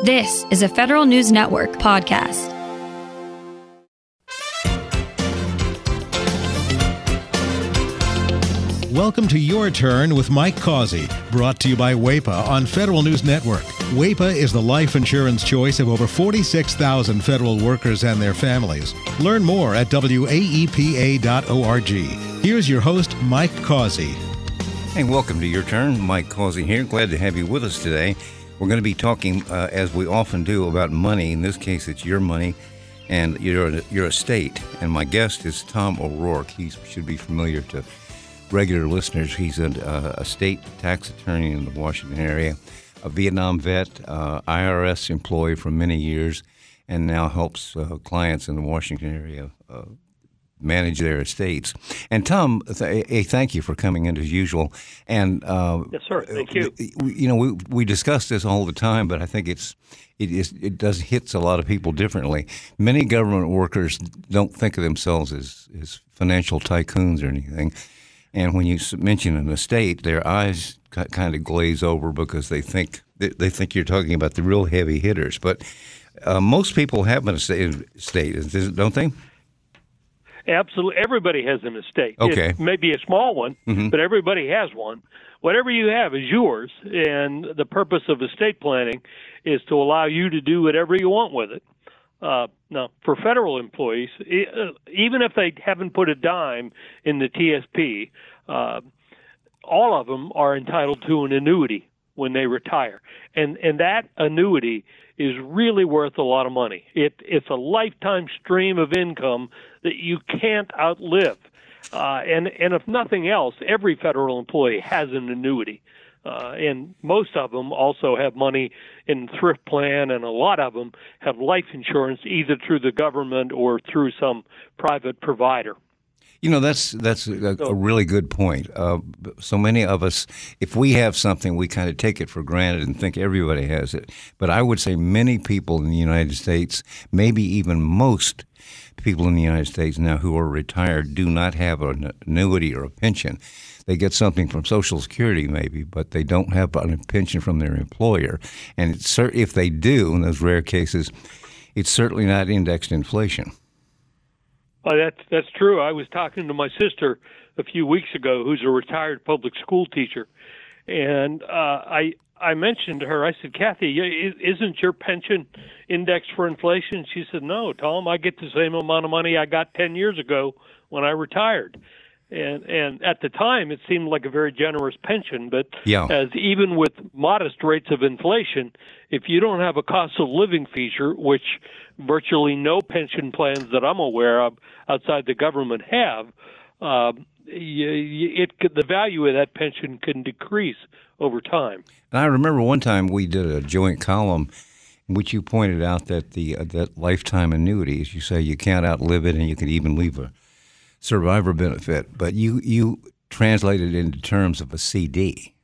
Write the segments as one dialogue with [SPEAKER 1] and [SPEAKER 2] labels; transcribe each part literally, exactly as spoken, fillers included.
[SPEAKER 1] This is a Federal News Network podcast.
[SPEAKER 2] Welcome to Your Turn with Mike Causey, brought to you by W A E P A on Federal News Network. W A E P A is the life insurance choice of over forty-six thousand federal workers and their families. Learn more at W A E P A dot org. Here's your host, Mike Causey.
[SPEAKER 3] Hey, welcome to Your Turn. Mike Causey here. Glad to have you with us today. We're going to be talking, uh, as we often do, about money. In this case, it's your money and your, your estate. And my guest is Tom O'Rourke. He should be familiar to regular listeners. He's a, uh, a state tax attorney in the Washington area, a Vietnam vet, uh, I R S employee for many years, and now helps uh, clients in the Washington area uh, manage their estates. And Tom, th- a thank you for coming in as usual. And uh,
[SPEAKER 4] yes, sir. Thank you.
[SPEAKER 3] You know, we we discuss this all the time, but I think it's it is it does hits a lot of people differently. Many government workers don't think of themselves as as financial tycoons or anything. And when you mention an estate, their eyes kind of glaze over because they think they think you're talking about the real heavy hitters. But uh, most people have an estate, estate, don't they?
[SPEAKER 4] Absolutely. Everybody has an estate.
[SPEAKER 3] Okay.
[SPEAKER 4] It may be a small one,
[SPEAKER 3] mm-hmm.
[SPEAKER 4] but everybody has one. Whatever you have is yours, and the purpose of estate planning is to allow you to do whatever you want with it. Uh, now, for federal employees, even if they haven't put a dime in the T S P, uh, all of them are entitled to an annuity when they retire. And and that annuity is really worth a lot of money. It, it's a lifetime stream of income that you can't outlive. Uh, and, and if nothing else, every federal employee has an annuity. Uh, and most of them also have money in thrift plan, and a lot of them have life insurance either through the government or through some private provider.
[SPEAKER 3] You know, that's that's a, a really good point. Uh, so many of us, if we have something, we kind of take it for granted and think everybody has it. But I would say many people in the United States, maybe even most people in the United States now who are retired, do not have an annuity or a pension. They get something from Social Security maybe, but they don't have a pension from their employer. And it's, if they do, in those rare cases, it's certainly not indexed inflation.
[SPEAKER 4] Well, that's that's true. I was talking to my sister a few weeks ago, who's a retired public school teacher, and uh, I I mentioned to her. I said, "Kathy, isn't your pension indexed for inflation?" She said, "No, Tom. I get the same amount of money I got ten years ago when I retired." And and at the time, it seemed like a very generous pension, but
[SPEAKER 3] yeah.
[SPEAKER 4] as even with modest rates of inflation, if you don't have a cost of living feature, which virtually no pension plans that I'm aware of outside the government have, uh, you, you, it could, the value of that pension can decrease over time.
[SPEAKER 3] And I remember one time we did a joint column in which you pointed out that the uh, that lifetime annuities, you say you can't outlive it and you can even leave a survivor benefit, but you, you translated it into terms of a C D.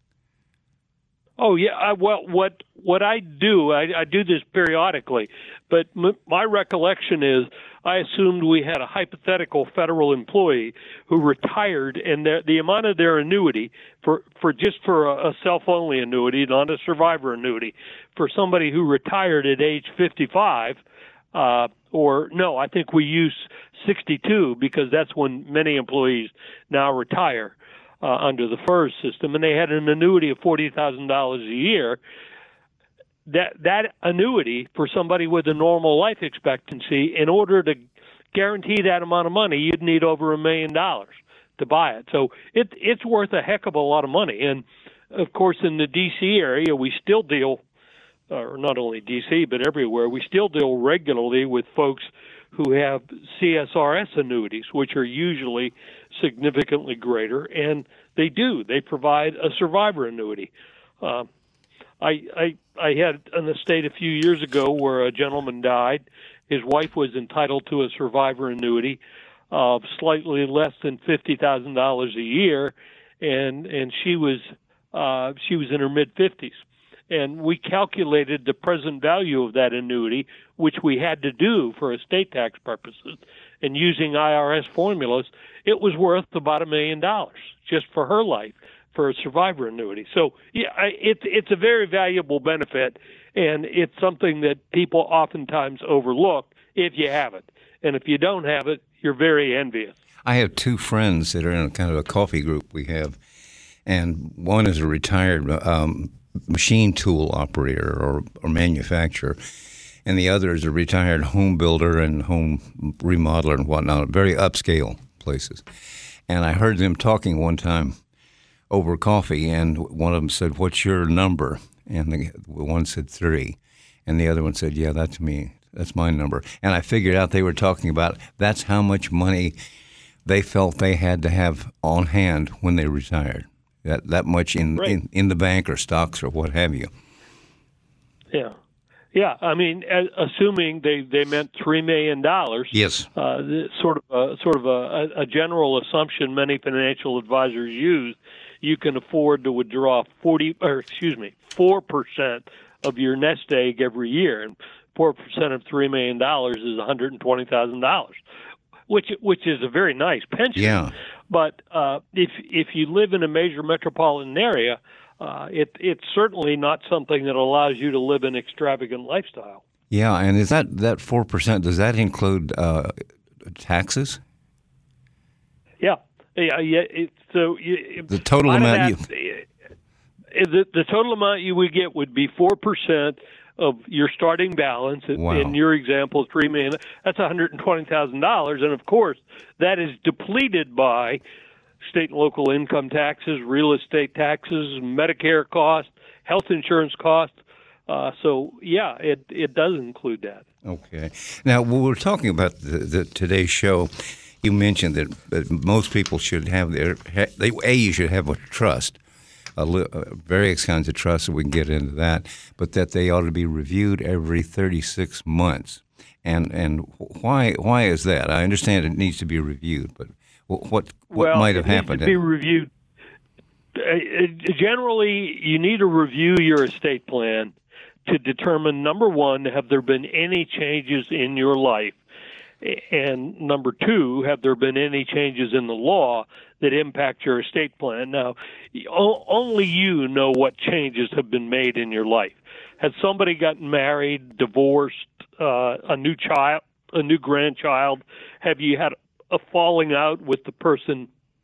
[SPEAKER 4] Oh, yeah. I, well, what what I do, I, I do this periodically, but m- my recollection is I assumed we had a hypothetical federal employee who retired, and the, the amount of their annuity, for, for just for a, a self-only annuity, not a survivor annuity, for somebody who retired at age fifty-five, uh, or no, I think we use sixty-two because that's when many employees now retire uh, under the FERS system, and they had an annuity of forty thousand dollars a year. That that annuity for somebody with a normal life expectancy, in order to guarantee that amount of money, you'd need over a million dollars to buy it. So it it's worth a heck of a lot of money. And of course, in the D C area, we still deal, or not only D C but everywhere, we still deal regularly with folks who have C S R S annuities, which are usually significantly greater, and they do. They provide a survivor annuity. Uh, I, I I had an estate a few years ago where a gentleman died. His wife was entitled to a survivor annuity of slightly less than fifty thousand dollars a year, and and she was uh, she was in her mid fifties. And we calculated the present value of that annuity, which we had to do for estate tax purposes, and using I R S formulas, it was worth about a million dollars just for her life, for a survivor annuity. So yeah, I, it's it's a very valuable benefit, And it's something that people oftentimes overlook if you have it. And if you don't have it, you're very envious.
[SPEAKER 3] I have two friends that are in a kind of a coffee group we have, and one is a retired um, machine tool operator or, or manufacturer, and the other is a retired home builder and home remodeler and whatnot, very upscale places. And I heard them talking one time over coffee, and one of them said, "What's your number?" And the one said three, and the other one said, "Yeah, that's me. That's my number." And I figured out they were talking about that's how much money they felt they had to have on hand when they retired. That that much in,
[SPEAKER 4] right.
[SPEAKER 3] in, in the bank or stocks or what have you.
[SPEAKER 4] Yeah. Yeah, I mean, assuming they, they meant three million dollars.
[SPEAKER 3] Yes.
[SPEAKER 4] Uh, sort of a, sort of a, a general assumption many financial advisors use. You can afford to withdraw forty, or excuse me, four percent of your nest egg every year, and four percent of three million dollars is one hundred and twenty thousand dollars, which which is a very nice pension.
[SPEAKER 3] Yeah.
[SPEAKER 4] But uh, if if you live in a major metropolitan area, uh, it it's certainly not something that allows you to live an extravagant lifestyle.
[SPEAKER 3] Yeah, and is that that four percent? Does that include uh, taxes?
[SPEAKER 4] Yeah, yeah, yeah. It, so you,
[SPEAKER 3] the total amount
[SPEAKER 4] that,
[SPEAKER 3] you
[SPEAKER 4] the the total amount you would get would be four percent of your starting balance.
[SPEAKER 3] Wow.
[SPEAKER 4] In your example, three million. That's one hundred and twenty thousand dollars, and of course, that is depleted by state and local income taxes, real estate taxes, Medicare costs, health insurance costs. Uh, so, yeah, it it does include that.
[SPEAKER 3] Okay. Now, when we're talking about the, the today's show, you mentioned that, that most people should have their they, a you should have a trust. A li- uh, various kinds of trusts, and we can get into that, but that they ought to be reviewed every thirty-six months. And and why why is that? I understand it needs to be reviewed, but what what
[SPEAKER 4] well,
[SPEAKER 3] might have
[SPEAKER 4] it
[SPEAKER 3] happened?
[SPEAKER 4] Needs to be reviewed. Uh, generally, you need to review your estate plan to determine, number one, have there been any changes in your life? And number two, have there been any changes in the law that impact your estate plan? Now, only you know what changes have been made in your life. Has somebody gotten married, divorced, uh, a new child, a new grandchild? Have you had a falling out with the person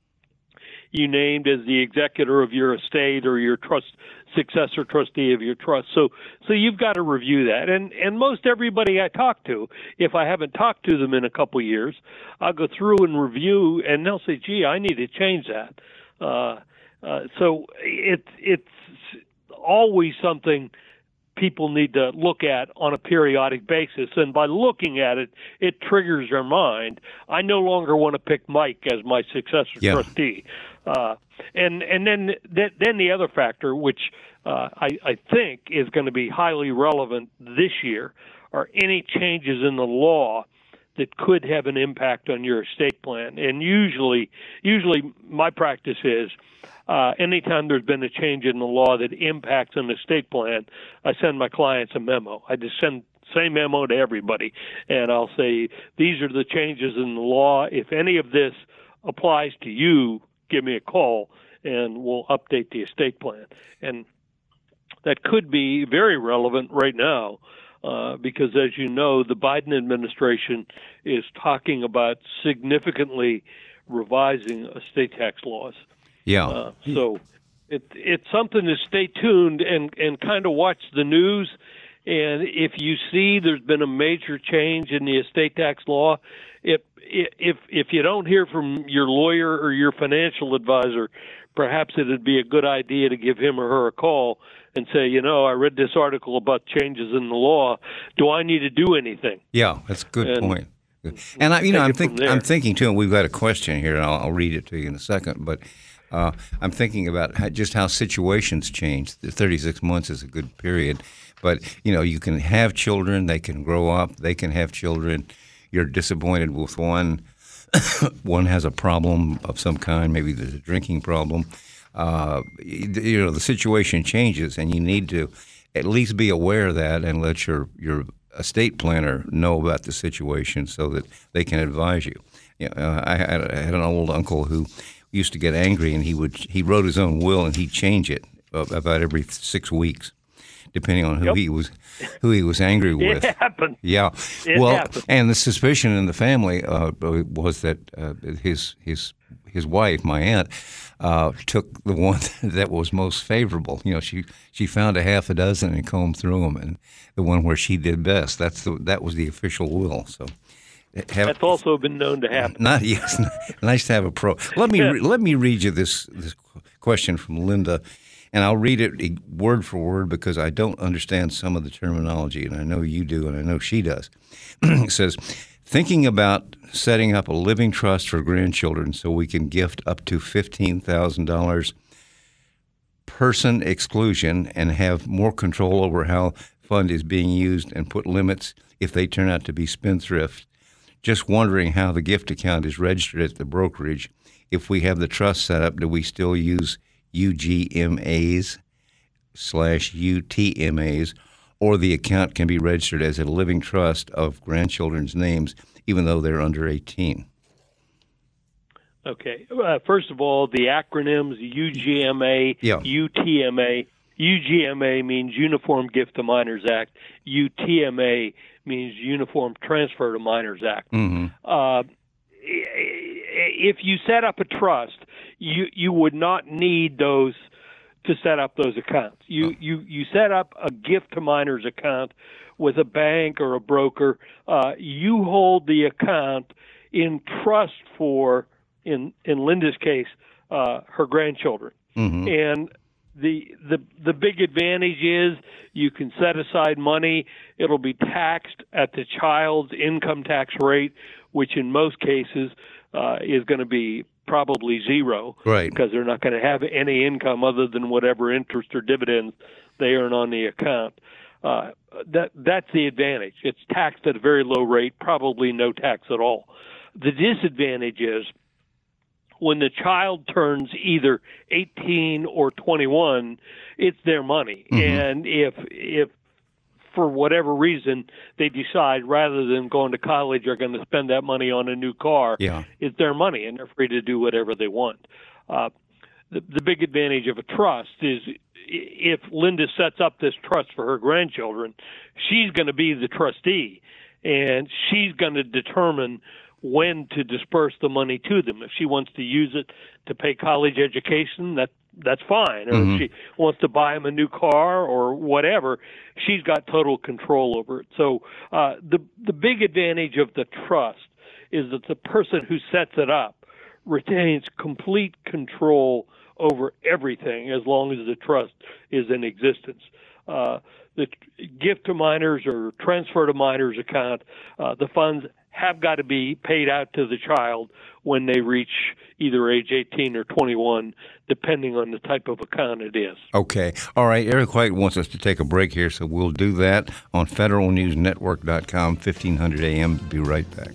[SPEAKER 4] you named as the executor of your estate or your trust successor trustee of your trust? So so you've got to review that. And and most everybody I talk to, if I haven't talked to them in a couple of years, I'll go through and review, and they'll say, gee, I need to change that. Uh, uh, so it, it's always something people need to look at on a periodic basis. And by looking at it, it triggers their mind. I no longer want to pick Mike as my successor
[SPEAKER 3] yeah.
[SPEAKER 4] trustee. Uh, and and then th- then the other factor, which uh, I, I think is going to be highly relevant this year, are any changes in the law that could have an impact on your estate plan. And usually, usually my practice is uh, anytime there's been a change in the law that impacts an estate plan, I send my clients a memo. I just send same memo to everybody, and I'll say, these are the changes in the law. If any of this applies to you, give me a call, and we'll update the estate plan. And that could be very relevant right now uh, because, as you know, the Biden administration is talking about significantly revising estate tax laws.
[SPEAKER 3] Yeah.
[SPEAKER 4] Uh, so it, it's something to stay tuned and, and kind of watch the news. And if you see there's been a major change in the estate tax law, if if if you don't hear from your lawyer or your financial advisor, perhaps it would be a good idea to give him or her a call and say, you know, I read this article about changes in the law. Do I need to do anything?
[SPEAKER 3] Yeah, that's a good
[SPEAKER 4] and,
[SPEAKER 3] point. And I, you know, I'm thinking, I'm
[SPEAKER 4] there.
[SPEAKER 3] thinking too, and we've got a question here, and I'll, I'll read it to you in a second. But uh, I'm thinking about how, just how situations change. The thirty-six months is a good period, but you know, you can have children, they can grow up, they can have children. You're disappointed with one. One has a problem of some kind. Maybe there's a drinking problem. Uh, you know, the situation changes, and you need to at least be aware of that and let your your estate planner know about the situation so that they can advise you. You know, uh, I, had, I had an old uncle who used to get angry, and he would he wrote his own will, and he'd change it about every six weeks depending on who
[SPEAKER 4] Yep.
[SPEAKER 3] he was who he was angry with.
[SPEAKER 4] It happened.
[SPEAKER 3] Yeah.
[SPEAKER 4] It
[SPEAKER 3] well,
[SPEAKER 4] happened.
[SPEAKER 3] and the suspicion in the family uh, was that uh, his his his wife, my aunt, uh, took the one that was most favorable. You know, she she found a half a dozen and combed through them, and the one where she did best. That's the that was the official will. So. Have,
[SPEAKER 4] That's also been known to happen.
[SPEAKER 3] Not yes, nice to have a pro. Let me re, let me read you this this question from Linda, and I'll read it word for word because I don't understand some of the terminology, and I know you do, and I know she does. It says, thinking about setting up a living trust for grandchildren so we can gift up to fifteen thousand dollars person exclusion and have more control over how fund is being used and put limits if they turn out to be spendthrift. Just wondering how the gift account is registered at the brokerage. If we have the trust set up, do we still use U G M As slash U T M As, or the account can be registered as a living trust of grandchildren's names, even though they're under eighteen?
[SPEAKER 4] Okay. Uh, first of all, the acronyms U G M A,
[SPEAKER 3] Yeah.
[SPEAKER 4] U T M A. U G M A means Uniform Gift to Minors Act. U T M A means Uniform Transfer to Minors Act.
[SPEAKER 3] Mm-hmm.
[SPEAKER 4] Uh, if you set up a trust, you you would not need those to set up those accounts. You
[SPEAKER 3] Oh.
[SPEAKER 4] you you set up a gift to minors account with a bank or a broker. Uh, you hold the account in trust for, in in Linda's case, uh, her grandchildren.
[SPEAKER 3] Mm-hmm.
[SPEAKER 4] And the the the big advantage is you can set aside money. It'll be taxed at the child's income tax rate, which in most cases uh, is going to be probably zero,
[SPEAKER 3] Right.
[SPEAKER 4] because they're not going to have any income other than whatever interest or dividends they earn on the account. Uh, that that's the advantage. It's taxed at a very low rate, probably no tax at all. The disadvantage is when the child turns either eighteen or twenty-one, it's their money.
[SPEAKER 3] Mm-hmm.
[SPEAKER 4] And if if for whatever reason they decide rather than going to college they're going to spend that money on a new car,
[SPEAKER 3] Yeah.
[SPEAKER 4] it's their money and they're free to do whatever they want. Uh, the, the big advantage of a trust is if Linda sets up this trust for her grandchildren, she's going to be the trustee, and she's going to determine when to disperse the money to them. If she wants to use it to pay college education, that that's fine. Or
[SPEAKER 3] Mm-hmm.
[SPEAKER 4] if she wants to buy them a new car or whatever, she's got total control over it. So uh, the the big advantage of the trust is that the person who sets it up retains complete control over everything as long as the trust is in existence. Uh, the gift to minors or transfer to minors account, uh, the funds have got to be paid out to the child when they reach either age eighteen or twenty-one, depending on the type of account it is.
[SPEAKER 3] Okay. All right. Eric White wants us to take a break here, so we'll do that on federal news network dot com, fifteen hundred A M. Be right back.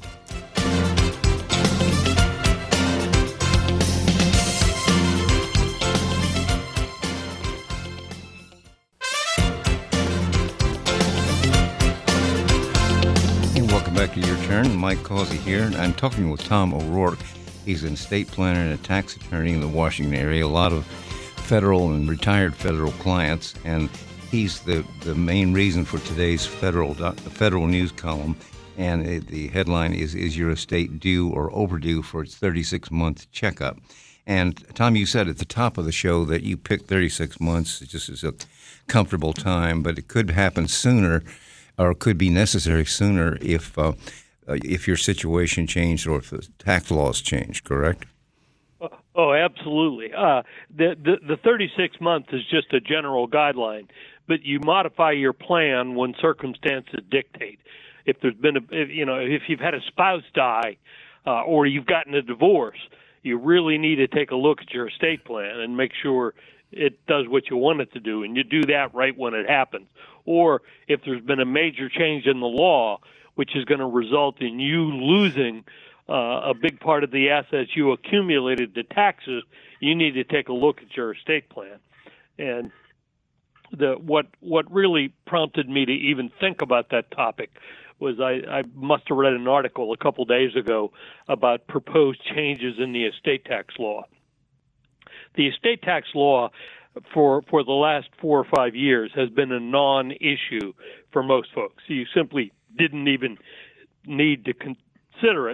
[SPEAKER 3] Welcome back to Your Turn. Mike Causey here, and I'm talking with Tom O'Rourke. He's an estate planner and a tax attorney in the Washington area, a lot of federal and retired federal clients, and he's the, the main reason for today's federal federal news column, and it, the headline is, Is Your Estate Due or Overdue for its thirty-six month checkup? And Tom, you said at the top of the show that you picked thirty-six months just as a comfortable time, but it could happen sooner, or could be necessary sooner if uh, if your situation changed or if the tax laws changed, correct?
[SPEAKER 4] Oh, absolutely. Uh, the, the the thirty-six months is just a general guideline, but you modify your plan when circumstances dictate. If there's been a, if, you know, if you've had a spouse die, uh, or you've gotten a divorce, you really need to take a look at your estate plan and make sure it does what you want it to do, and you do that right when it happens. Or if there's been a major change in the law, which is going to result in you losing uh, a big part of the assets you accumulated to taxes, you need to take a look at your estate plan. And the what what really prompted me to even think about that topic was I, I must have read an article a couple days ago about proposed changes in the estate tax law. The estate tax law for for the last four or five years has been a non-issue for most folks. You simply didn't even need to consider it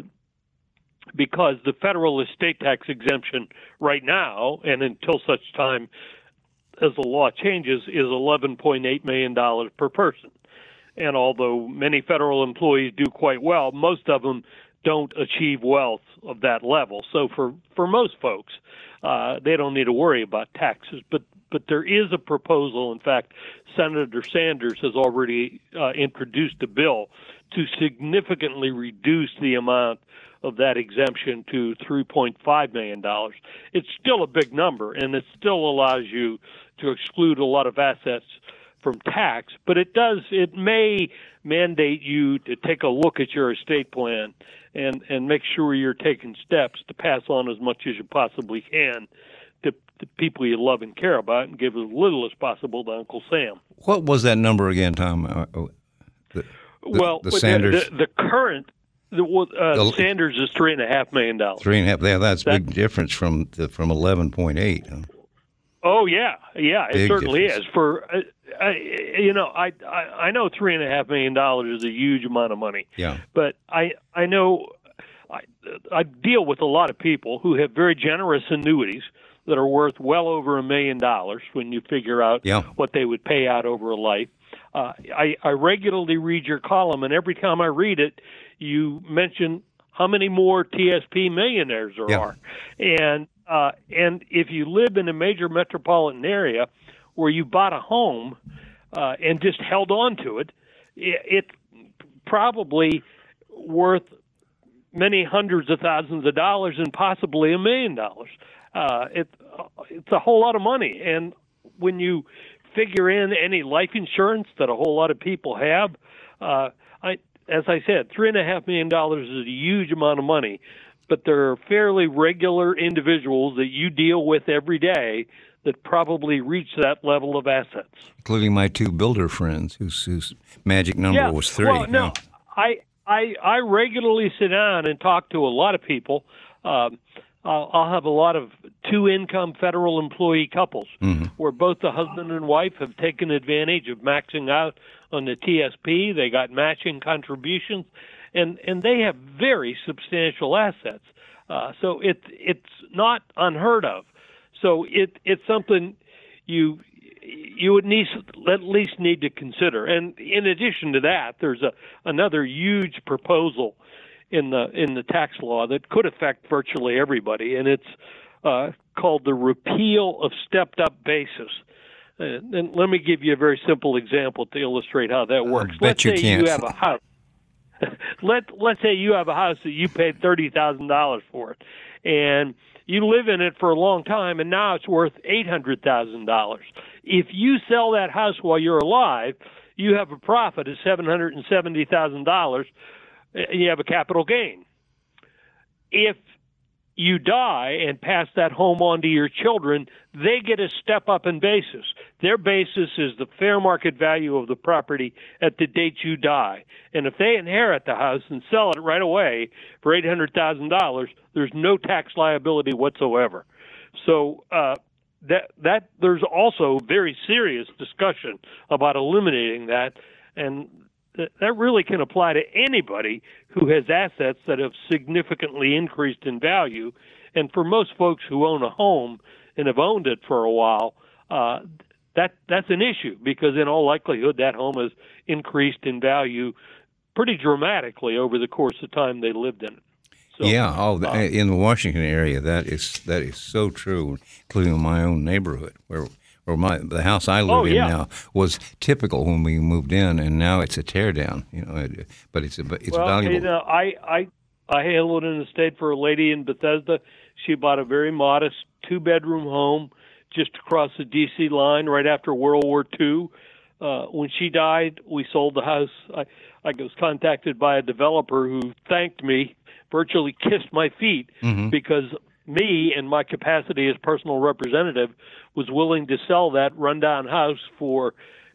[SPEAKER 4] because the federal estate tax exemption right now, and until such time as the law changes, is eleven point eight million dollars per person. And although many federal employees do quite well, most of them don't achieve wealth of that level. So for, for most folks, uh, they don't need to worry about taxes. But but there is a proposal. In fact, Senator Sanders has already uh, introduced a bill to significantly reduce the amount of that exemption to three point five million dollars. It's still a big number, and it still allows you to exclude a lot of assets from tax, but it does, it may mandate you to take a look at your estate plan and, and make sure you're taking steps to pass on as much as you possibly can to the people you love and care about and give as little as possible to Uncle Sam.
[SPEAKER 3] What was that number again, Tom? Uh, the, the,
[SPEAKER 4] well,
[SPEAKER 3] the Sanders?
[SPEAKER 4] The, the, the current, the, uh, the, Sanders is three and a half million dollars.
[SPEAKER 3] Three and a half. Yeah, that's a big difference from the, from eleven point eight. Huh?
[SPEAKER 4] Oh yeah, yeah, it
[SPEAKER 3] Big
[SPEAKER 4] certainly
[SPEAKER 3] difference.
[SPEAKER 4] is. For uh, I, you know, I, I I know three and a half million dollars is a huge amount of money.
[SPEAKER 3] Yeah.
[SPEAKER 4] But I I know I I deal with a lot of people who have very generous annuities that are worth well over a million dollars when you figure out
[SPEAKER 3] yeah.
[SPEAKER 4] what they would pay out over a life. Uh, I I regularly read your column, and every time I read it, you mention how many more T S P millionaires there
[SPEAKER 3] yeah.
[SPEAKER 4] are, and Uh, and if you live in a major metropolitan area where you bought a home uh, and just held on to it, it, it's probably worth many hundreds of thousands of dollars and possibly a million dollars. Uh, it, it's a whole lot of money. And when you figure in any life insurance that a whole lot of people have, uh, I, as I said, three and a half million dollars is a huge amount of money. But there are fairly regular individuals that you deal with every day that probably reach that level of assets.
[SPEAKER 3] Including my two builder friends, whose, whose magic number
[SPEAKER 4] yeah.
[SPEAKER 3] was three.
[SPEAKER 4] Well, no,
[SPEAKER 3] yeah.
[SPEAKER 4] I, I, I regularly sit down and talk to a lot of people. Um, I'll, I'll have a lot of two-income federal employee couples
[SPEAKER 3] mm-hmm.
[SPEAKER 4] where both the husband and wife have taken advantage of maxing out on the T S P. They got matching contributions. And and they have very substantial assets, uh, so it's it's not unheard of. So it it's something you you would need at least need to consider. And in addition to that, there's a another huge proposal in the in the tax law that could affect virtually everybody, and it's uh, called the repeal of stepped up basis. And, and let me give you a very simple example to illustrate how that works.
[SPEAKER 3] I bet
[SPEAKER 4] Let's
[SPEAKER 3] you
[SPEAKER 4] say
[SPEAKER 3] can't.
[SPEAKER 4] you have a house. Let let's say you have a house that you paid thirty thousand dollars for it, and you live in it for a long time, and now it's worth eight hundred thousand dollars. If you sell that house while you're alive, you have a profit of seven hundred and seventy thousand dollars, and you have a capital gain. If you die and pass that home on to your children, they get a step up in basis. Their basis is the fair market value of the property at the date you die. And if they inherit the house and sell it right away for eight hundred thousand dollars, there's no tax liability whatsoever. So uh, that that there's also very serious discussion about eliminating that, and that really can apply to anybody who has assets that have significantly increased in value. And for most folks who own a home and have owned it for a while, uh, that that's an issue because in all likelihood that home has increased in value pretty dramatically over the course of time they lived in it. So,
[SPEAKER 3] yeah, oh,
[SPEAKER 4] uh,
[SPEAKER 3] in the Washington area, that is that is so true, including in my own neighborhood where. Or my the house I live
[SPEAKER 4] oh,
[SPEAKER 3] in
[SPEAKER 4] yeah.
[SPEAKER 3] now was typical when we moved in, and now it's a tear down. You know, but it's it's
[SPEAKER 4] well,
[SPEAKER 3] valuable.
[SPEAKER 4] You know, I I I handled an estate for a lady in Bethesda. She bought a very modest two bedroom home just across the D C line right after World War Two. Uh, when she died, we sold the house. I I was contacted by a developer who thanked me, virtually kissed my feet
[SPEAKER 3] mm-hmm.
[SPEAKER 4] because me and my capacity as personal representative was willing to sell that rundown house for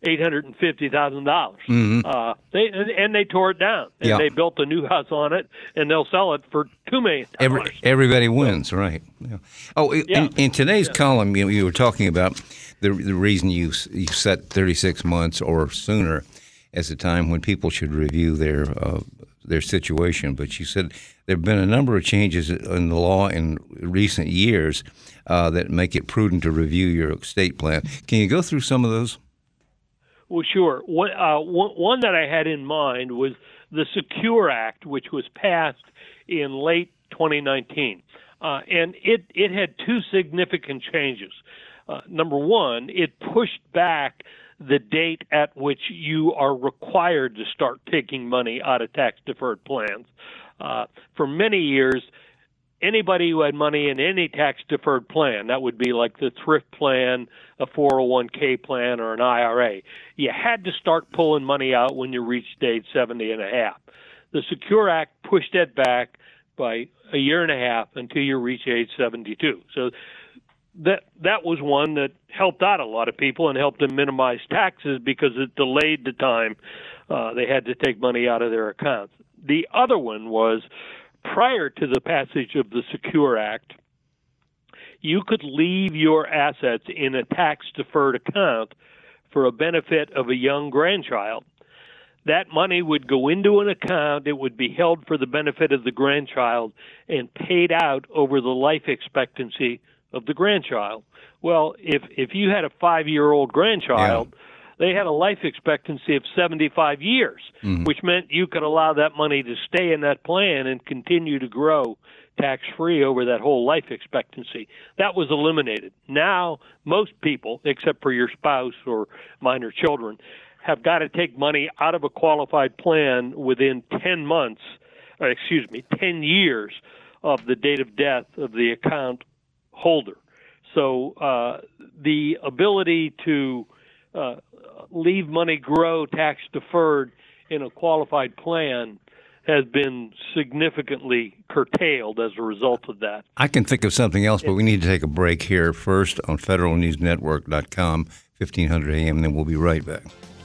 [SPEAKER 4] eight hundred fifty thousand dollars.
[SPEAKER 3] Mm-hmm.
[SPEAKER 4] Uh, they and, and they tore it down, and
[SPEAKER 3] Yeah.
[SPEAKER 4] they built a new house on it, and they'll sell it for two million dollars.
[SPEAKER 3] Every, everybody wins, right? Yeah. Oh, in,
[SPEAKER 4] Yeah.
[SPEAKER 3] in today's
[SPEAKER 4] Yeah.
[SPEAKER 3] column, you, you were talking about the the reason you you set thirty-six months or sooner as a time when people should review their uh, their situation. But you said there have been a number of changes in the law in recent years uh, that make it prudent to review your estate plan. Can you go through some of those?
[SPEAKER 4] Well, sure. One, uh, one, one that I had in mind was the Secure Act, which was passed in late twenty nineteen. Uh, and it, it had two significant changes. Uh, number one, it pushed back the date at which you are required to start taking money out of tax-deferred plans. Uh, for many years, anybody who had money in any tax-deferred plan, that would be like the thrift plan, a four oh one k plan, or an I R A, you had to start pulling money out when you reached age seventy and a half. The Secure Act pushed that back by a year and a half until you reach age seventy-two. So that that was one that helped out a lot of people and helped them minimize taxes because it delayed the time uh, they had to take money out of their accounts. The other one was prior to the passage of the Secure Act, you could leave your assets in a tax-deferred account for a benefit of a young grandchild. That money would go into an account, it would be held for the benefit of the grandchild and paid out over the life expectancy of the grandchild. Well, if if you had a five-year-old grandchild, yeah. they had a life expectancy of seventy-five years, mm-hmm. which meant you could allow that money to stay in that plan and continue to grow tax-free over that whole life expectancy. That was eliminated. Now, most people, except for your spouse or minor children, have got to take money out of a qualified plan within ten months, or excuse me, ten years of the date of death of the account holder. So uh, the ability to uh, leave money grow tax deferred in a qualified plan has been significantly curtailed as a result of that.
[SPEAKER 3] I can think of something else, but we need to take a break here first on federal news network dot com, fifteen hundred A M, and then we'll be right back.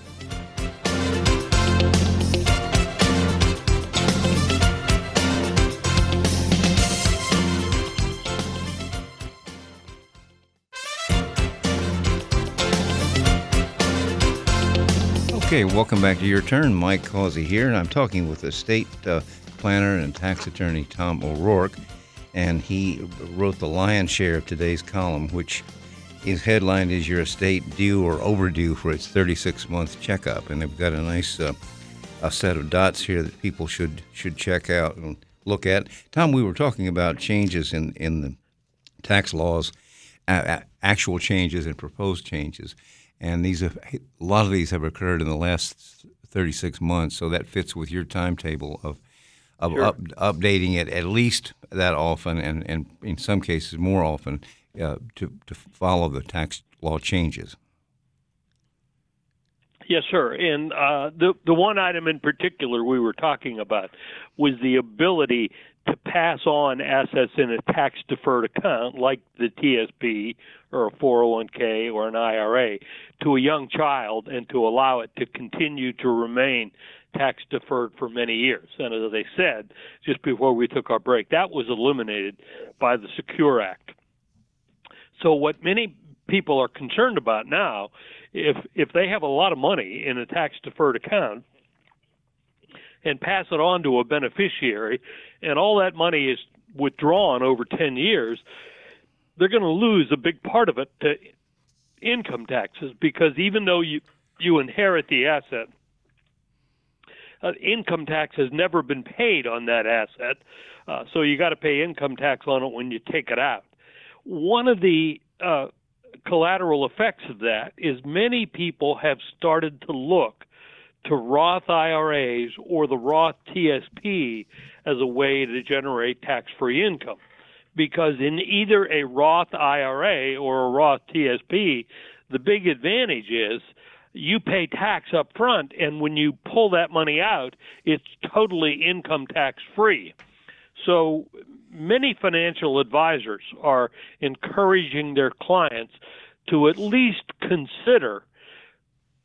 [SPEAKER 3] Okay, welcome back to Your Turn. Mike Causey here, and I'm talking with estate uh, planner and tax attorney Tom O'Rourke, and he wrote the lion's share of today's column, which is headlined "Is Your Estate Due or Overdue for its thirty-six month checkup?" And they've got a nice uh, a set of dots here that people should should check out and look at. Tom, we were talking about changes in, in the tax laws, uh, actual changes and proposed changes. And these have, a lot of these have occurred in the last thirty-six months, so that fits with your timetable of of
[SPEAKER 4] Sure.
[SPEAKER 3] up, updating it at least that often, and, and in some cases more often, uh, to to follow the tax law changes.
[SPEAKER 4] Yes, sir. And uh, the the one item in particular we were talking about was the ability to pass on assets in a tax-deferred account like the T S P or a four oh one k or an I R A to a young child and to allow it to continue to remain tax-deferred for many years. And as I said just before we took our break, that was eliminated by the Secure Act. So what many people are concerned about now, if if they have a lot of money in a tax-deferred account and pass it on to a beneficiary, and all that money is withdrawn over ten years, they're going to lose a big part of it to income taxes, because even though you, you inherit the asset, uh, income tax has never been paid on that asset, uh, so you got to pay income tax on it when you take it out. One of the uh, collateral effects of that is many people have started to look to Roth I R As or the Roth T S P as a way to generate tax-free income. Because in either a Roth I R A or a Roth T S P, the big advantage is you pay tax up front, and when you pull that money out, it's totally income tax-free. So many financial advisors are encouraging their clients to at least consider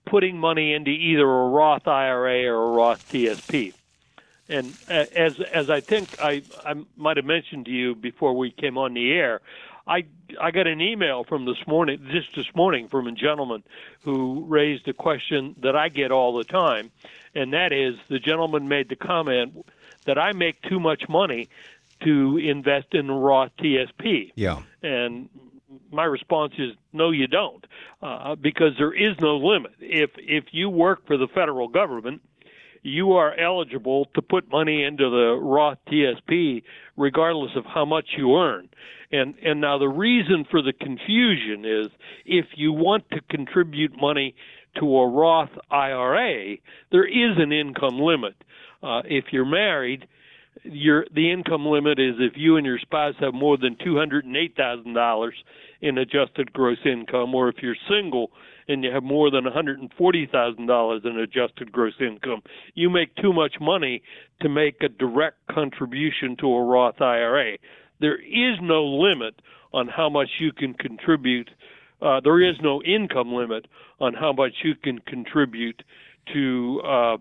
[SPEAKER 4] putting money into either a Roth I R A or a Roth T S P. And as as I think I, I might have mentioned to you before we came on the air, I I got an email from this morning, just this morning, from a gentleman who raised a question that I get all the time, and that is the gentleman made the comment that I make too much money to invest in a Roth T S P.
[SPEAKER 3] Yeah.
[SPEAKER 4] And my response is, no, you don't, uh, because there is no limit. If if you work for the federal government, you are eligible to put money into the Roth T S P regardless of how much you earn. And and now the reason for the confusion is if you want to contribute money to a Roth I R A, there is an income limit. Uh, if you're married, your the income limit is if you and your spouse have more than two hundred eight thousand dollars in adjusted gross income, or if you're single and you have more than one hundred forty thousand dollars in adjusted gross income, you make too much money to make a direct contribution to a Roth I R A. There is no limit on how much you can contribute. Uh, there is no income limit on how much you can contribute to uh,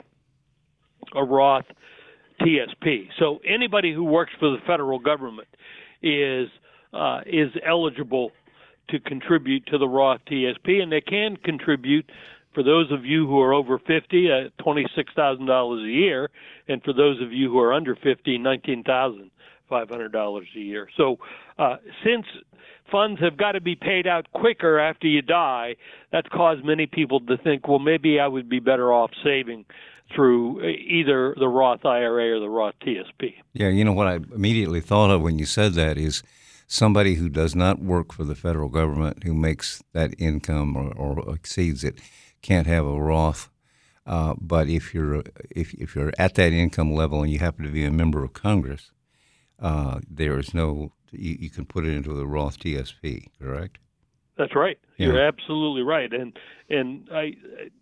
[SPEAKER 4] a Roth T S P. So anybody who works for the federal government is uh, is eligible to contribute to the Roth T S P, and they can contribute. For those of you who are over fifty, uh, twenty-six thousand dollars a year, and for those of you who are under fifty, nineteen thousand five hundred dollars a year. So uh, since funds have got to be paid out quicker after you die, that's caused many people to think, well, maybe I would be better off saving through either the Roth I R A or the Roth T S P.
[SPEAKER 3] Yeah, you know what I immediately thought of when you said that is somebody who does not work for the federal government, who makes that income or, or exceeds it, can't have a Roth. Uh, but if you're if if you're at that income level and you happen to be a member of Congress, uh, there is no you, you can put it into the Roth T S P. Correct?
[SPEAKER 4] That's right.
[SPEAKER 3] Yeah.
[SPEAKER 4] You're absolutely right. And and I.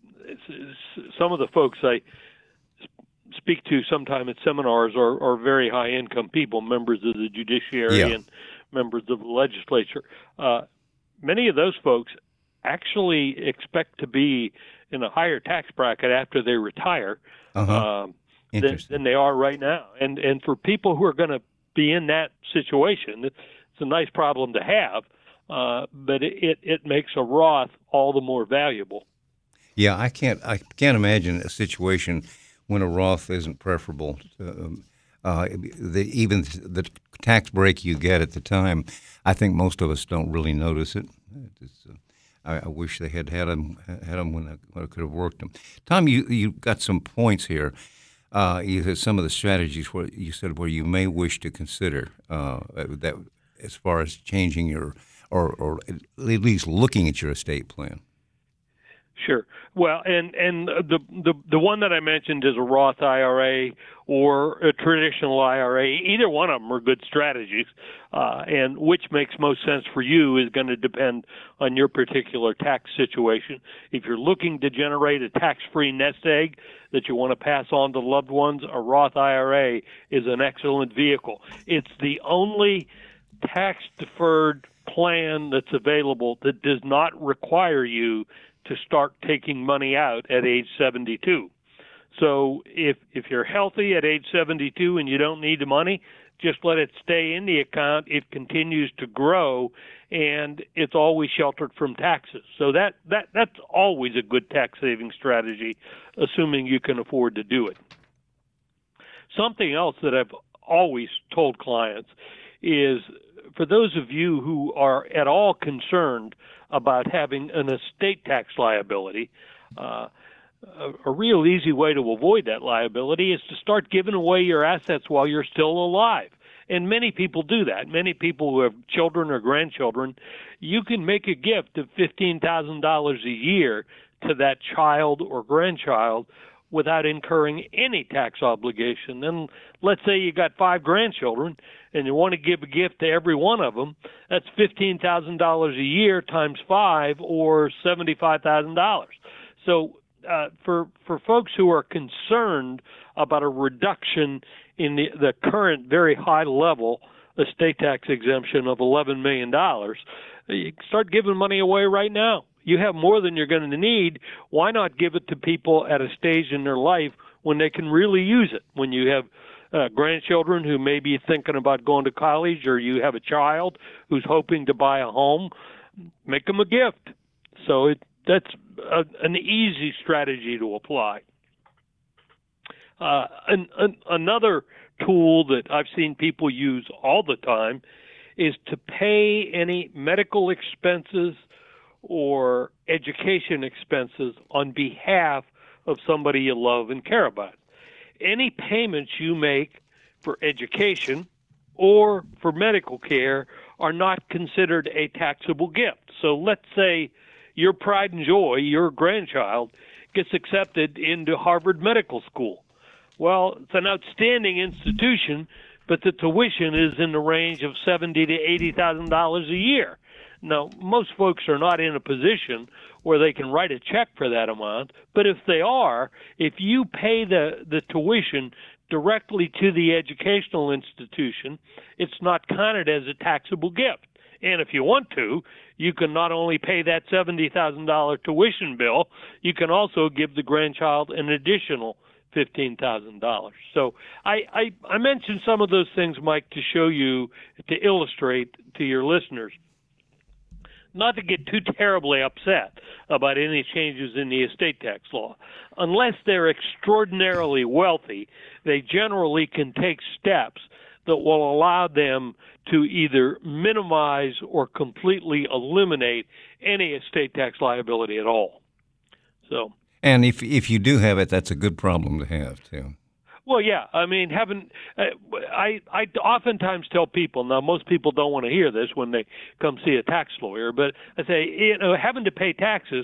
[SPEAKER 4] Some of the folks I speak to sometime at seminars are, are very high-income people, members of the judiciary
[SPEAKER 3] yeah.
[SPEAKER 4] and members of the legislature. Uh, many of those folks actually expect to be in a higher tax bracket after they retire
[SPEAKER 3] uh-huh.
[SPEAKER 4] um, than, than they are right now. And and for people who are going to be in that situation, it's a nice problem to have, uh, but it, it, it makes a Roth all the more valuable.
[SPEAKER 3] Yeah, I can't. I can't imagine a situation when a Roth isn't preferable. To, um, uh, the, even the tax break you get at the time, I think most of us don't really notice it. Uh, I, I wish they had had them had them when I, when I could have worked them. Tom, you you got some points here. Uh, you had some of the strategies where you said where you may wish to consider uh, that as far as changing your or or at least looking at your estate plan.
[SPEAKER 4] Sure. Well, and and the the the one that I mentioned is a Roth I R A or a traditional I R A. Either one of them are good strategies, uh, and which makes most sense for you is going to depend on your particular tax situation. If you're looking to generate a tax-free nest egg that you want to pass on to loved ones, a Roth I R A is an excellent vehicle. It's the only tax-deferred plan that's available that does not require you to start taking money out at age seventy-two. So if if you're healthy at age seventy-two and you don't need the money, just let it stay in the account. It continues to grow, and it's always sheltered from taxes. So that, that that's always a good tax-saving strategy, assuming you can afford to do it. Something else that I've always told clients is, for those of you who are at all concerned about having an estate tax liability, uh, a, a real easy way to avoid that liability is to start giving away your assets while you're still alive. And many people do that. Many people who have children or grandchildren, you can make a gift of fifteen thousand dollars a year to that child or grandchild without incurring any tax obligation. And let's say you got five grandchildren and you want to give a gift to every one of them, that's fifteen thousand dollars a year times five, or seventy-five thousand dollars. So uh, for for folks who are concerned about a reduction in the, the current very high level estate tax exemption of eleven million dollars, you can start giving money away right now. you have more than you're going to need. Why not give it to people at a stage in their life when they can really use it? When you have uh, grandchildren who may be thinking about going to college, or you have a child who's hoping to buy a home, make them a gift. So it, that's a, an easy strategy to apply. Uh, an, an, another tool that I've seen people use all the time is to pay any medical expenses or education expenses on behalf of somebody you love and care about. Any payments you make for education or for medical care are not considered a taxable gift. So let's say your pride and joy, your grandchild, gets accepted into Harvard Medical School. Well, it's an outstanding institution, but the tuition is in the range of seventy thousand to eighty thousand dollars a year. Now, most folks are not in a position where they can write a check for that amount, but if they are, if you pay the, the tuition directly to the educational institution, it's not counted as a taxable gift. And if you want to, you can not only pay that seventy thousand dollars tuition bill, you can also give the grandchild an additional fifteen thousand dollars. So I, I, I mentioned some of those things, Mike, to show you, to illustrate to your listeners, not to get too terribly upset about any changes in the estate tax law. Unless they're extraordinarily wealthy, they generally can take steps that will allow them to either minimize or completely eliminate any estate tax liability at all. So.
[SPEAKER 3] And if if you do have it, that's a good problem to have, too.
[SPEAKER 4] Well, yeah. I mean, having uh, I I oftentimes tell people, now most people don't want to hear this when they come see a tax lawyer, but I say, you know, having to pay taxes,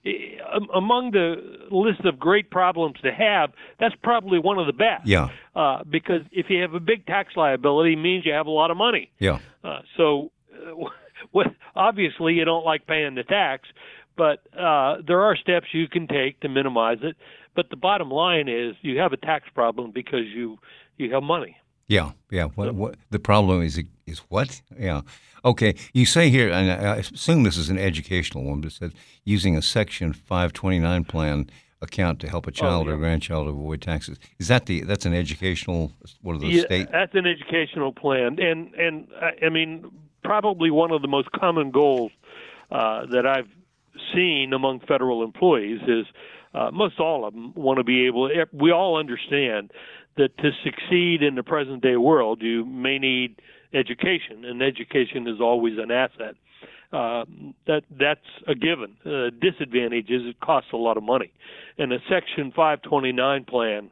[SPEAKER 4] among the list of great problems to have, that's probably one of the best.
[SPEAKER 3] Yeah.
[SPEAKER 4] Uh, because if you have a big tax liability, it means you have a lot of money.
[SPEAKER 3] Yeah.
[SPEAKER 4] Uh, so uh, obviously you don't like paying the tax, but uh, there are steps you can take to minimize it. But the bottom line is you have a tax problem because you you have money.
[SPEAKER 3] Yeah, yeah. What, what the problem is is what? Yeah. Okay. You say here, and I assume this is an educational one, but it says using a Section five twenty-nine plan account to help a child oh, yeah. or grandchild avoid taxes. Is that the that's an educational? What are those
[SPEAKER 4] yeah,
[SPEAKER 3] state?
[SPEAKER 4] That's an educational plan, and and I mean probably one of the most common goals uh, that I've seen among federal employees is uh, most all of them want to be able. We all understand that to succeed in the present day world, you may need education, and education is always an asset. Uh, that that's a given. Uh, disadvantage is it costs a lot of money, and a Section five twenty-nine plan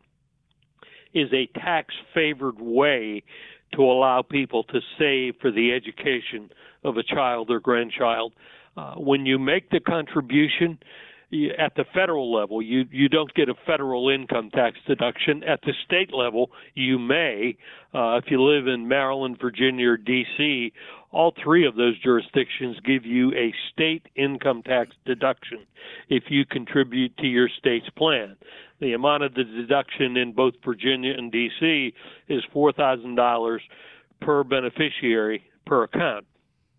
[SPEAKER 4] is a tax-favored way to allow people to save for the education of a child or grandchild. Uh, when you make the contribution you, at the federal level, you, you don't get a federal income tax deduction. At the state level, you may. Uh, if you live in Maryland, Virginia, or D C, all three of those jurisdictions give you a state income tax deduction if you contribute to your state's plan. The amount of the deduction in both Virginia and D C is four thousand dollars per beneficiary per account.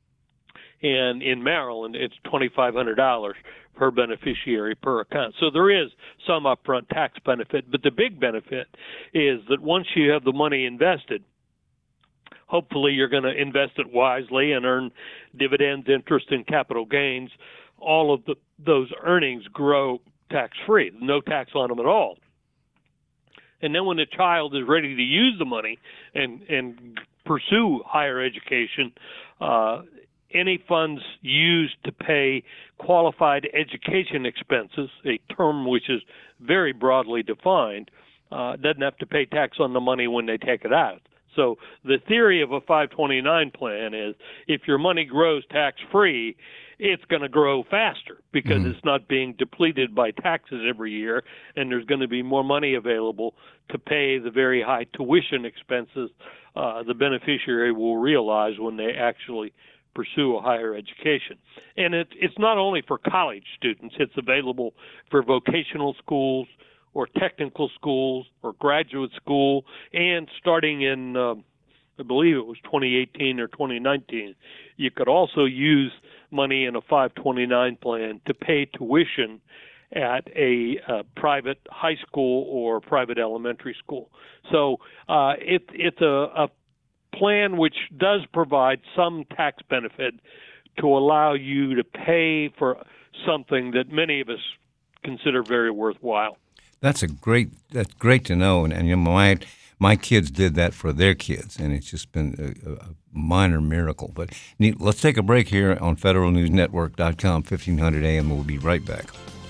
[SPEAKER 4] And in Maryland, it's twenty-five hundred dollars per beneficiary per account. So there is some upfront tax benefit, but the big benefit is that once you have the money invested, hopefully you're going to invest it wisely and earn dividends, interest, and capital gains. All of the, those earnings grow tax-free, no tax on them at all. And then when the child is ready to use the money and, and pursue higher education, uh, any funds used to pay qualified education expenses, a term which is very broadly defined, uh, doesn't have to pay tax on the money when they take it out. So the theory of a five twenty-nine plan is if your money grows tax-free, it's going to grow faster because mm-hmm. it's not being depleted by taxes every year, and there's going to be more money available to pay the very high tuition expenses uh, the beneficiary will realize when they actually pursue a higher education. And it, it's not only for college students. It's available for vocational schools or technical schools or graduate school, and starting in uh, I believe it was twenty eighteen or twenty nineteen, you could also use money in a five twenty-nine plan to pay tuition at a uh, private high school or private elementary school. So uh, it, it's a, a plan which does provide some tax benefit to allow you to pay for something that many of us consider very worthwhile.
[SPEAKER 3] That's a great. That's great to know, and, and you know, my my kids did that for their kids, and it's just been a, a minor miracle. But neat, let's take a break here on Federal News Network dot com, fifteen hundred A M. We'll be right back.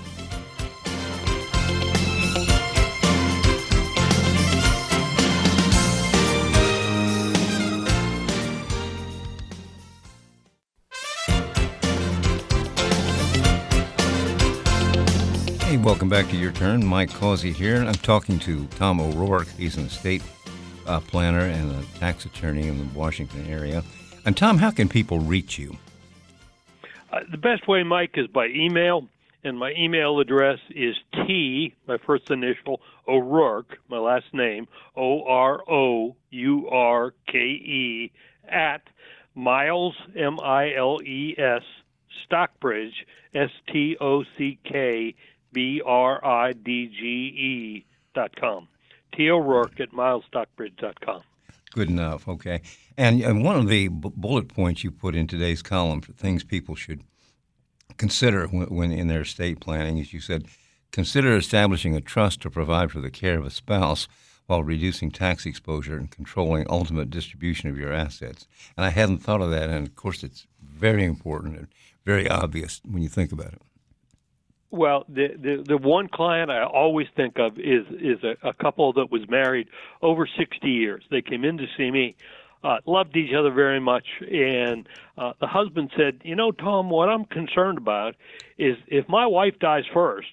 [SPEAKER 3] Hey, welcome back to Your Turn. Mike Causey here. I'm talking to Tom O'Rourke. He's an estate uh, planner and a tax attorney in the Washington area. And Tom, how can people reach you?
[SPEAKER 4] Uh, the best way, Mike, is by email, and my email address is T, my first initial, O'Rourke, my last name, O R O U R K E, at Miles, M I L E S, Stockbridge, S T O C K, B R I D G E dot com. T. O'Rourke at miles stockbridge dot com.
[SPEAKER 3] Good enough, okay. And, and one of the b- bullet points you put in today's column for things people should consider when, when in their estate planning is you said, consider establishing a trust to provide for the care of a spouse while reducing tax exposure and controlling ultimate distribution of your assets. And I hadn't thought of that, and of course it's very important and very obvious when you think about it.
[SPEAKER 4] Well, the, the the one client I always think of is is a, a couple that was married over sixty years. They came in to see me, uh, loved each other very much, and uh, the husband said, you know, Tom, what I'm concerned about is if my wife dies first,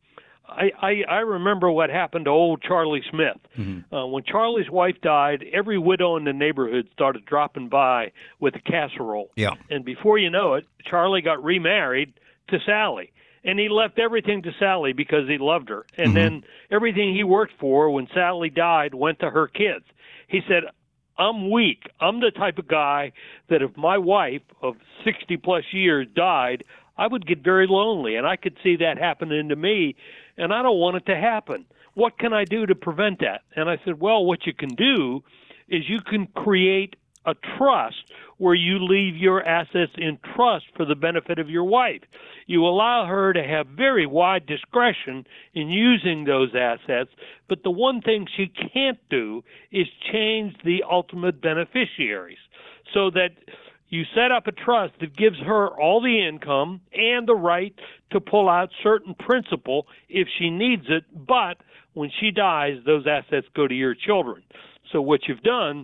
[SPEAKER 4] I, I, I remember what happened to old Charlie Smith. Mm-hmm. Uh, when Charlie's wife died, every widow in the neighborhood started dropping by with a casserole.
[SPEAKER 3] Yeah.
[SPEAKER 4] And before you know it, Charlie got remarried to Sally. And he left everything to Sally because he loved her. And mm-hmm. then everything he worked for when Sally died went to her kids. He said, I'm weak. I'm the type of guy that if my wife of sixty plus years died, I would get very lonely. And I could see that happening to me, and I don't want it to happen. What can I do to prevent that? And I said, well, what you can do is you can create a trust where you leave your assets in trust for the benefit of your wife. You allow her to have very wide discretion in using those assets, but the one thing she can't do is change the ultimate beneficiaries, so that you set up a trust that gives her all the income and the right to pull out certain principal if she needs it, but when she dies, those assets go to your children. So what you've done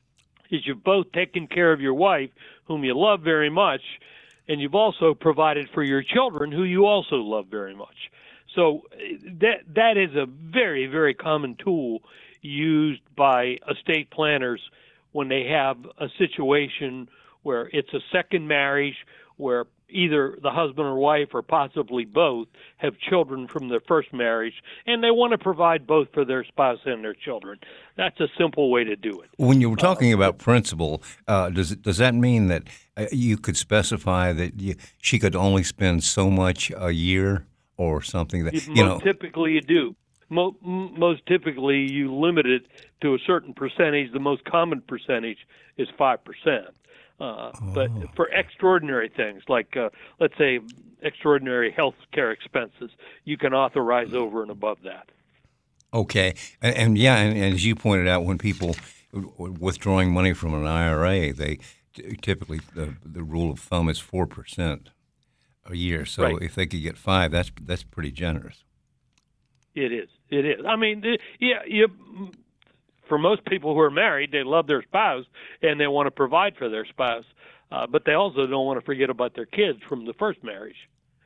[SPEAKER 4] is you've both taken care of your wife, whom you love very much, and you've also provided for your children, who you also love very much. So that that is a very, very common tool used by estate planners when they have a situation where it's a second marriage, where either the husband or wife or possibly both have children from their first marriage, and they want to provide both for their spouse and their children. That's a simple way to do it.
[SPEAKER 3] When you were talking uh, about principal, uh, does it, does that mean that uh, you could specify that you, she could only spend so much a year or something? That you
[SPEAKER 4] most
[SPEAKER 3] know,
[SPEAKER 4] typically you do. Most, most typically you limit it to a certain percentage. The most common percentage is five percent. Uh, oh. But for extraordinary things, like, uh, let's say, extraordinary health care expenses, you can authorize over and above that.
[SPEAKER 3] Okay. And, and yeah, and, and as you pointed out, when people withdrawing money from an I R A, they typically, the, the rule of thumb is four percent a year. So
[SPEAKER 4] right.
[SPEAKER 3] if they could get five, that's that's pretty generous.
[SPEAKER 4] It is. It is. I mean, yeah, you... For most people who are married, they love their spouse and they want to provide for their spouse, uh, but they also don't want to forget about their kids from the first marriage.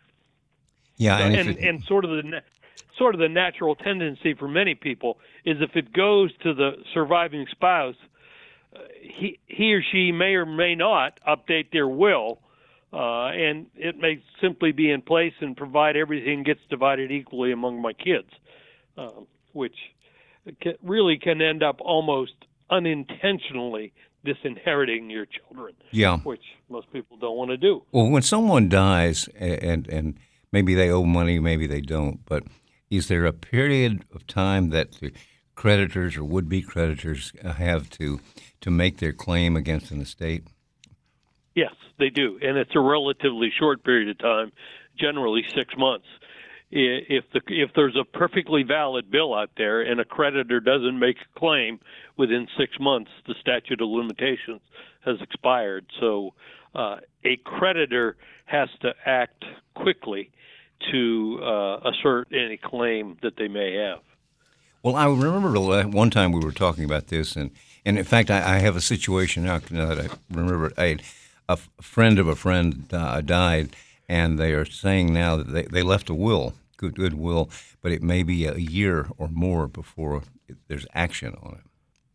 [SPEAKER 3] Yeah,
[SPEAKER 4] so,
[SPEAKER 3] and
[SPEAKER 4] and,
[SPEAKER 3] it,
[SPEAKER 4] and sort of the sort of the natural tendency for many people is if it goes to the surviving spouse, uh, he he or she may or may not update their will, uh, and it may simply be in place and provide everything gets divided equally among my kids, uh, which. Really can end up almost unintentionally disinheriting your children,
[SPEAKER 3] yeah.
[SPEAKER 4] which most people don't want to do.
[SPEAKER 3] Well, when someone dies, and and maybe they owe money, maybe they don't, but is there a period of time that the creditors or would-be creditors have to to make their claim against an estate?
[SPEAKER 4] Yes, they do, and it's a relatively short period of time, generally six months. If the if there's a perfectly valid bill out there and a creditor doesn't make a claim within six months, the statute of limitations has expired. So uh, a creditor has to act quickly to uh, assert any claim that they may have.
[SPEAKER 3] Well, I remember one time we were talking about this, and, and in fact, I, I have a situation now, now that I remember. I, a friend of a friend uh, died, and they are saying now that they, they left a will, good, good will, but it may be a year or more before it, there's action on it.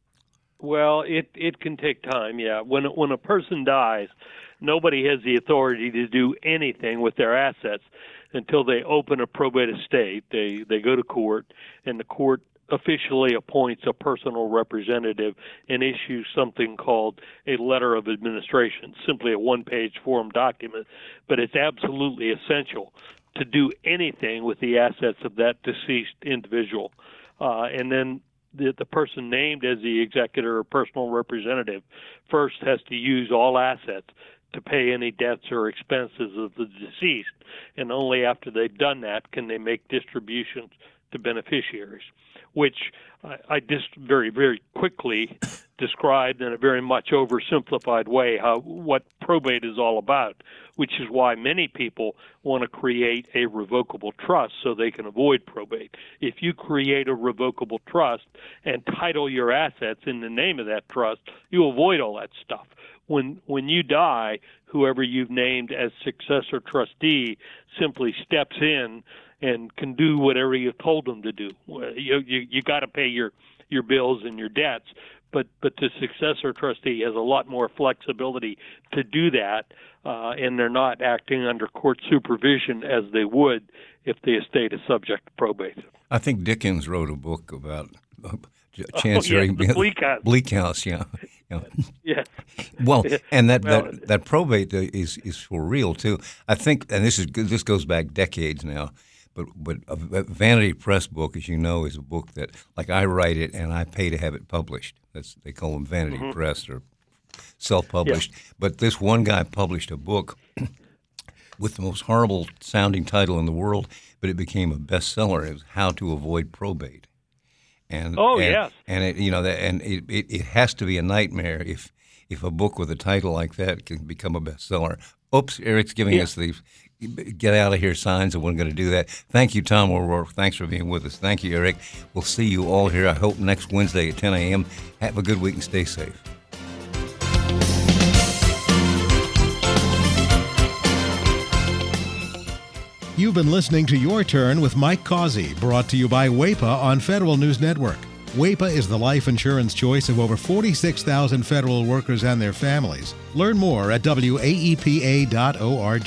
[SPEAKER 4] Well, it, it can take time, yeah. When when a person dies, nobody has the authority to do anything with their assets until they open a probate estate. They they go to court, and the court officially appoints a personal representative and issues something called a letter of administration, simply a one-page form document. But it's absolutely essential to do anything with the assets of that deceased individual. Uh, and then the, the person named as the executor or personal representative first has to use all assets to pay any debts or expenses of the deceased, and only after they've done that can they make distributions to beneficiaries, which I, I just very, very quickly described in a very much oversimplified way how what probate is all about, which is why many people want to create a revocable trust so they can avoid probate. If you create a revocable trust and title your assets in the name of that trust, you avoid all that stuff. When when you die, whoever you've named as successor trustee simply steps in and can do whatever you've told them to do. You you, you got to pay your, your bills and your debts, but but the successor trustee has a lot more flexibility to do that, uh, and they're not acting under court supervision as they would if the estate is subject to probate.
[SPEAKER 3] I think Dickens wrote a book about uh, Chancery.
[SPEAKER 4] Oh, yeah, the Bleak House.
[SPEAKER 3] Bleak House, yeah. yeah.
[SPEAKER 4] Yeah.
[SPEAKER 3] Well, and that,
[SPEAKER 4] well,
[SPEAKER 3] that, that probate is is for real too. I think, and this is this goes back decades now. But but a Vanity Press book, as you know, is a book that, like, I write it and I pay to have it published. That's they call them Vanity mm-hmm. Press or self-published. Yeah. But this one guy published a book with the most horrible sounding title in the world, but it became a bestseller. It was How to Avoid Probate. And
[SPEAKER 4] oh
[SPEAKER 3] and,
[SPEAKER 4] yes,
[SPEAKER 3] and it you know that and it, it it has to be a nightmare if if a book with a title like that can become a bestseller. Oops, Eric's giving
[SPEAKER 4] yeah.
[SPEAKER 3] us the get out of here signs, and we're going to do that. Thank you, Tom O'Rourke. Thanks for being with us. Thank you, Eric. We'll see you all here, I hope, next Wednesday at ten a.m. Have a good week and stay safe.
[SPEAKER 2] You've been listening to Your Turn with Mike Causey, brought to you by WAEPA on Federal News Network. WAEPA is the life insurance choice of over forty-six thousand federal workers and their families. Learn more at W A E P A dot org.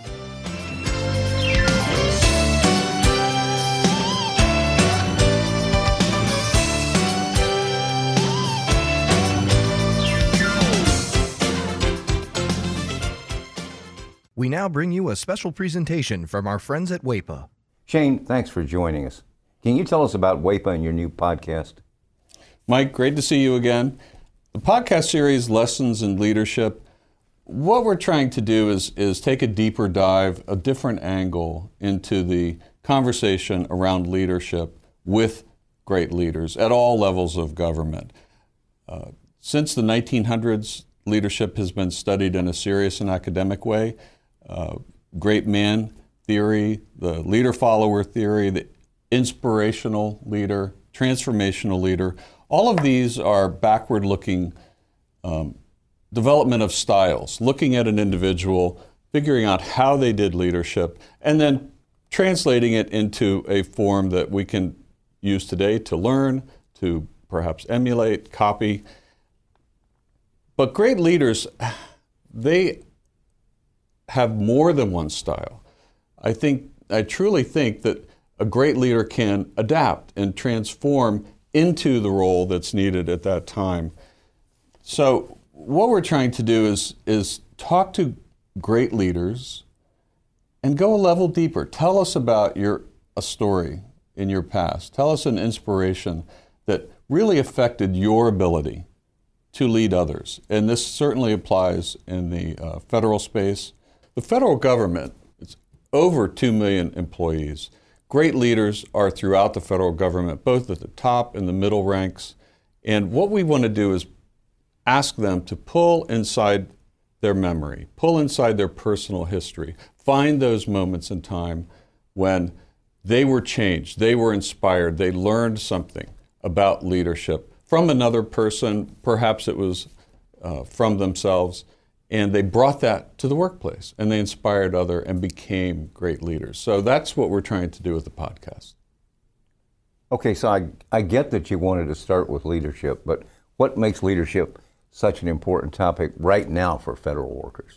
[SPEAKER 5] We now bring you a special presentation from our friends at WAEPA.
[SPEAKER 3] Shane, thanks for joining us. Can you tell us about WAEPA and your new podcast?
[SPEAKER 6] Mike, great to see you again. The podcast series, Lessons in Leadership, what we're trying to do is, is take a deeper dive, a different angle into the conversation around leadership with great leaders at all levels of government. Uh, since the nineteen hundreds, leadership has been studied in a serious and academic way. Uh, great man theory, the leader-follower theory, the inspirational leader, transformational leader, all of these are backward-looking um, development of styles, looking at an individual, figuring out how they did leadership, and then translating it into a form that we can use today to learn, to perhaps emulate, copy. But great leaders, they have more than one style. I think, I truly think that a great leader can adapt and transform into the role that's needed at that time. So what we're trying to do is, is talk to great leaders and go a level deeper. Tell us about your a story in your past. Tell us an inspiration that really affected your ability to lead others. And this certainly applies in the uh, federal space. The federal government, it's over two million employees. Great leaders are throughout the federal government, both at the top and the middle ranks. And what we want to do is ask them to pull inside their memory, pull inside their personal history, find those moments in time when they were changed, they were inspired, they learned something about leadership from another person, perhaps it was uh, from themselves, and they brought that to the workplace, and they inspired other and became great leaders. So that's what we're trying to do with the podcast.
[SPEAKER 3] Okay, so I, I get that you wanted to start with leadership, but what makes leadership such an important topic right now for federal workers?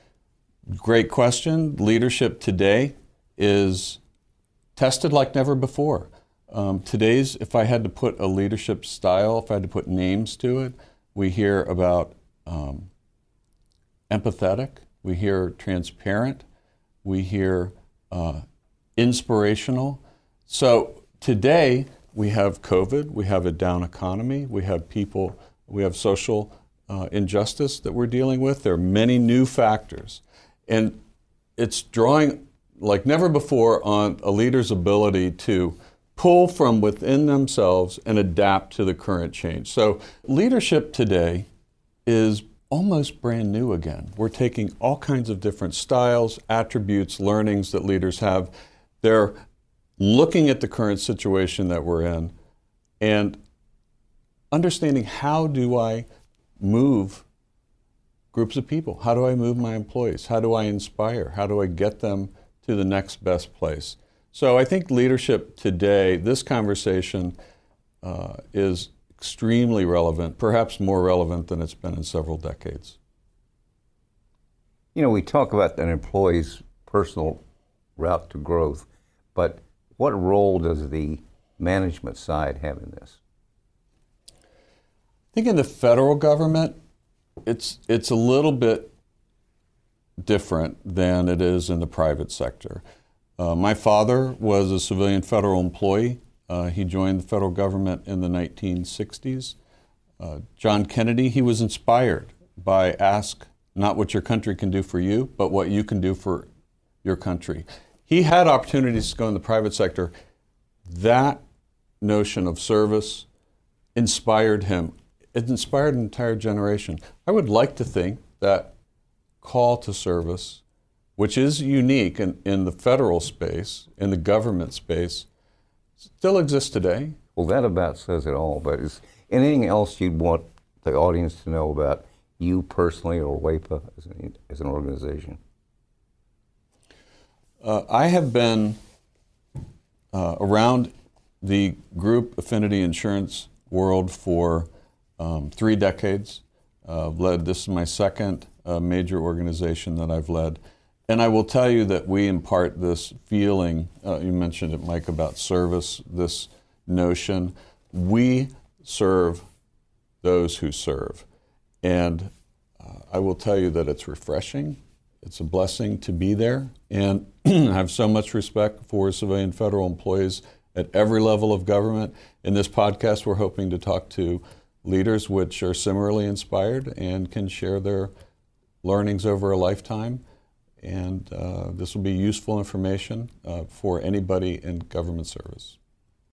[SPEAKER 6] Great question. Leadership today is tested like never before. Um, today's, if I had to put a leadership style, if I had to put names to it, we hear about um, empathetic, we hear transparent, we hear uh, inspirational. So today we have COVID, we have a down economy, we have people, we have social uh, injustice that we're dealing with. There are many new factors. And it's drawing like never before on a leader's ability to pull from within themselves and adapt to the current change. So leadership today is almost brand new again. We're taking all kinds of different styles, attributes, learnings that leaders have. They're looking at the current situation that we're in and understanding, how do I move groups of people? How do I move my employees? How do I inspire? How do I get them to the next best place? So I think leadership today, this conversation uh, is extremely relevant, perhaps more relevant than it's been in several decades.
[SPEAKER 3] You know, we talk about an employee's personal route to growth, but what role does the management side have in this?
[SPEAKER 6] I think in the federal government, it's it's a little bit different than it is in the private sector. Uh, my father was a civilian federal employee. Uh, he joined the federal government in the nineteen sixties. Uh, John Kennedy, he was inspired by ask not what your country can do for you, but what you can do for your country. He had opportunities to go in the private sector. That notion of service inspired him. It inspired an entire generation. I would like to think that call to service, which is unique in, in the federal space, in the government space, still exists today.
[SPEAKER 3] Well, that about says it all, but is anything else you'd want the audience to know about you personally or WAEPA as an, as an organization?
[SPEAKER 6] Uh, I have been uh, around the group affinity insurance world for um, three decades. Uh, led, this is my second uh, major organization that I've led. And I will tell you that we impart this feeling, uh, you mentioned it, Mike, about service, this notion. We serve those who serve. And uh, I will tell you that it's refreshing. It's a blessing to be there. And I have so much respect for civilian federal employees at every level of government. In this podcast, we're hoping to talk to leaders which are similarly inspired and can share their learnings over a lifetime. And uh, this will be useful information uh, for anybody in government service.